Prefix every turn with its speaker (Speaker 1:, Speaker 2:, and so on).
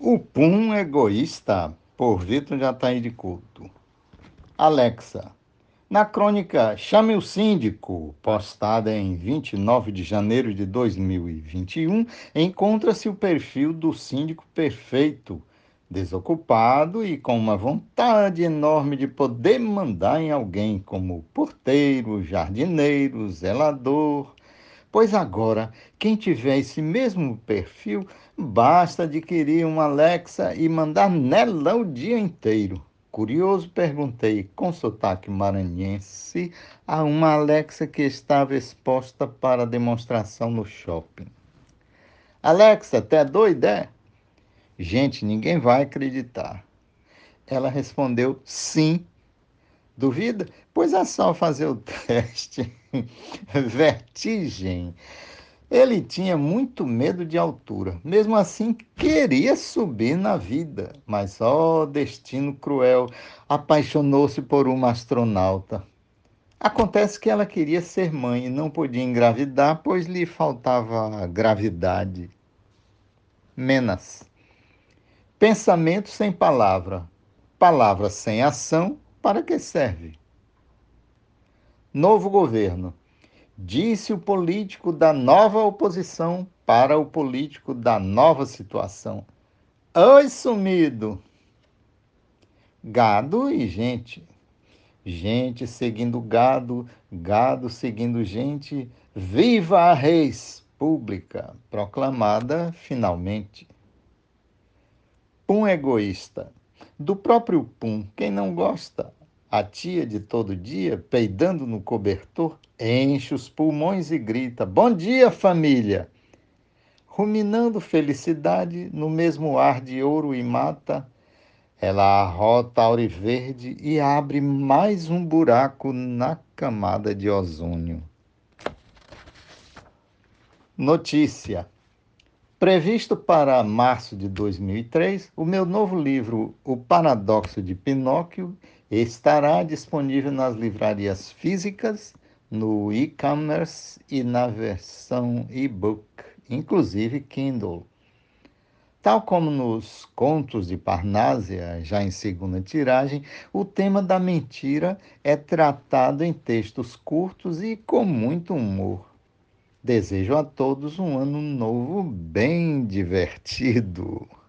Speaker 1: O Pum Egoísta, por Vitor Jataí de Couto. Alexa, na crônica Chame o Síndico, postada em 29 de janeiro de 2021, encontra-se o perfil do síndico perfeito, desocupado e com uma vontade enorme de poder mandar em alguém como porteiro, jardineiro, zelador. Pois agora, quem tiver esse mesmo perfil, basta adquirir uma Alexa e mandar nela o dia inteiro. Curioso, perguntei com sotaque maranhense a uma Alexa que estava exposta para demonstração no shopping. Alexa, até doida, é? Gente, ninguém vai acreditar. Ela respondeu sim. Duvida? Pois é só fazer o teste. Vertigem. Ele tinha muito medo de altura. Mesmo assim, queria subir na vida. Mas, ó, destino cruel, apaixonou-se por uma astronauta. Acontece que ela queria ser mãe e não podia engravidar, pois lhe faltava gravidade. Menas. Pensamento sem palavra. Palavra sem ação, para que serve? Novo governo. Disse o político da nova oposição para o político da nova situação. Oi, sumido! Gado e gente. Gente seguindo gado, gado seguindo gente. Viva a Reis Pública! Proclamada finalmente. Pum egoísta. Do próprio Pum, quem não gosta? A tia de todo dia, peidando no cobertor, enche os pulmões e grita: Bom dia, família! Ruminando felicidade no mesmo ar de ouro e mata, ela arrota auriverde e abre mais um buraco na camada de ozônio. Notícia. Previsto para março de 2003, o meu novo livro, O Paradoxo de Pinóquio, estará disponível nas livrarias físicas, no e-commerce e na versão e-book, inclusive Kindle. Tal como nos Contos de Parnásia, já em segunda tiragem, o tema da mentira é tratado em textos curtos e com muito humor. Desejo a todos um ano novo bem divertido.